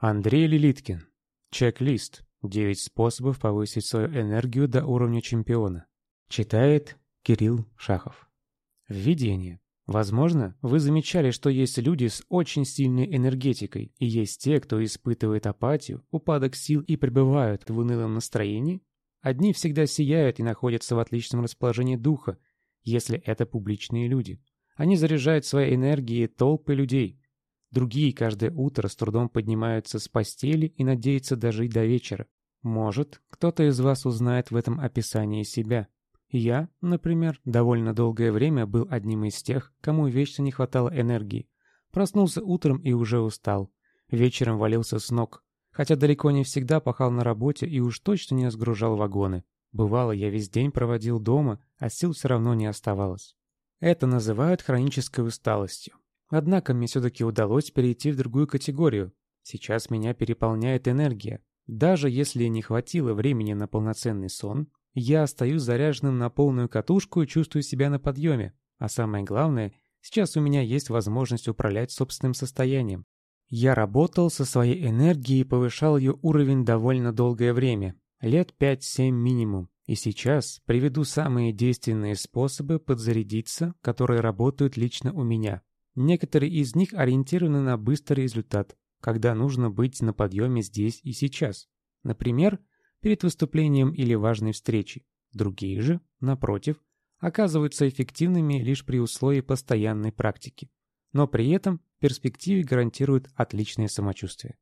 Андрей Лилиткин. Чек-лист. 9 способов повысить свою энергию до уровня чемпиона. Читает Кирилл Шахов. Введение. Возможно, вы замечали, что есть люди с очень сильной энергетикой, и есть те, кто испытывает апатию, упадок сил и пребывают в унылом настроении. Одни всегда сияют и находятся в отличном расположении духа, если это публичные люди. Они заряжают своей энергией толпы людей. Другие каждое утро с трудом поднимаются с постели и надеются дожить до вечера. Может, кто-то из вас узнает в этом описании себя. Я, например, довольно долгое время был одним из тех, кому вечно не хватало энергии. Проснулся утром и уже устал. Вечером валился с ног. Хотя далеко не всегда пахал на работе и уж точно не разгружал вагоны. Бывало, я весь день проводил дома, а сил все равно не оставалось. Это называют хронической усталостью. Однако мне все-таки удалось перейти в другую категорию. Сейчас меня переполняет энергия. Даже если не хватило времени на полноценный сон, я остаюсь заряженным на полную катушку и чувствую себя на подъеме. А самое главное, сейчас у меня есть возможность управлять собственным состоянием. Я работал со своей энергией и повышал ее уровень довольно долгое время. Лет 5-7 минимум. И сейчас приведу самые действенные способы подзарядиться, которые работают лично у меня. Некоторые из них ориентированы на быстрый результат, когда нужно быть на подъеме здесь и сейчас. Например, перед выступлением или важной встречей. Другие же, напротив, оказываются эффективными лишь при условии постоянной практики. Но при этом в перспективе гарантируют отличное самочувствие.